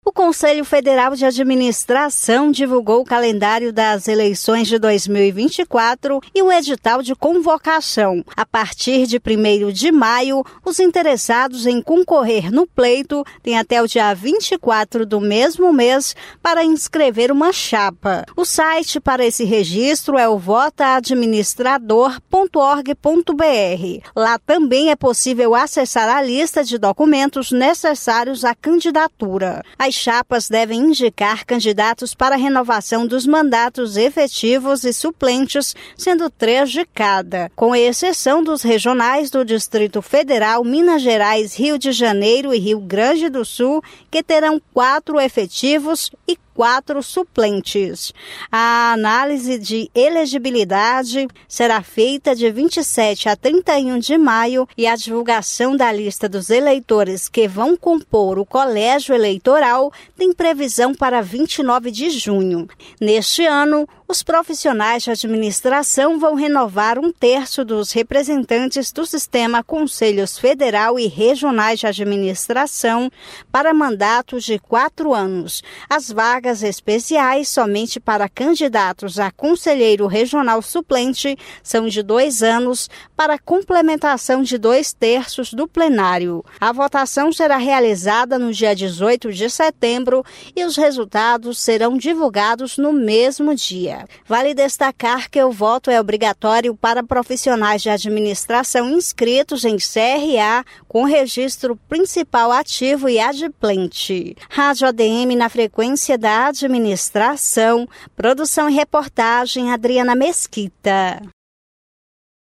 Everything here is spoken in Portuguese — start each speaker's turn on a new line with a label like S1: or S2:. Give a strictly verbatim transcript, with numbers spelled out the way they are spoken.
S1: O Conselho Federal de Administração divulgou o calendário das eleições de dois mil e vinte e quatro e o edital de convocação. A partir de primeiro de maio, os interessados em concorrer no pleito têm até o dia vinte e quatro do mesmo mês para inscrever uma chapa. O site para esse registro é o vota administrador ponto org ponto br. Lá também é possível acessar a lista de documentos necessários à candidatura. As chapas devem indicar candidatos para renovação dos mandatos efetivos e suplentes, sendo três de cada, com exceção dos regionais do Distrito Federal, Minas Gerais, Rio de Janeiro e Rio Grande do Sul, que terão quatro efetivos e quatro suplentes. A análise de elegibilidade será feita de vinte e sete a trinta e um de maio e a divulgação da lista dos eleitores que vão compor o colégio eleitoral tem previsão para vinte e nove de junho. Neste ano, os profissionais de administração vão renovar um terço dos representantes do sistema Conselhos Federal e Regionais de Administração para mandatos de quatro anos. As vagas especiais somente para candidatos a conselheiro regional suplente são de dois anos para complementação de dois terços do plenário. A votação será realizada no dia dezoito de setembro e os resultados serão divulgados no mesmo dia. Vale destacar que o voto é obrigatório para profissionais de administração inscritos em C R A com registro principal ativo e adimplente. Rádio A D M na frequência da administração, produção e reportagem Adriana Mesquita.